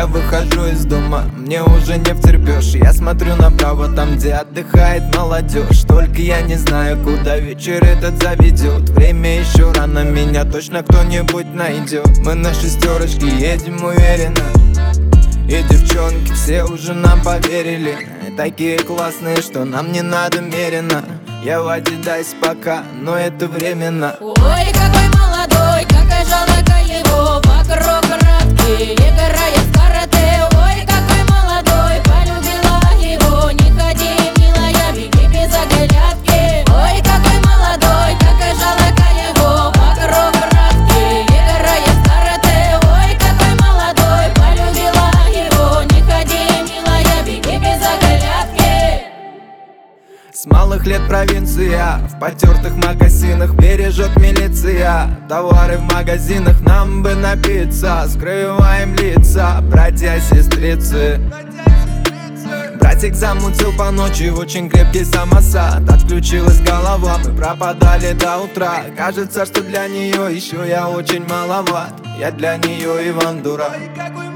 я выхожу из дома, мне уже не втерпешь. Я смотрю направо, там где отдыхает молодежь. Только я не знаю, куда вечер этот заведет. Время еще рано, меня точно кто-нибудь найдет. Мы на шестерочке едем уверенно, и девчонки все уже нам поверили. Такие классные, что нам не надо мерено. Я в Адидасе пока, но это временно. Ой, какой молодой, какая жалока его. Вокруг братки, играет в карате. Ой, какой молодой, полюбила его. Не ходи, милая, беги без оглядки. Ой, какой молодой, какая жалока его. Вокруг братки, играет в карате. Ой, какой молодой, полюбила его. Не ходи, милая, беги без оглядки. С малых лет провинция, в потертых магазинах бережет милиция. Товары в магазинах, нам бы напиться. Скрываем лица, братья, сестрицы. Братик замутил по ночи, очень крепкий самосад. Отключилась голова, мы пропадали до утра. Кажется, что для нее еще я очень маловат. Я для нее Иван Дурак.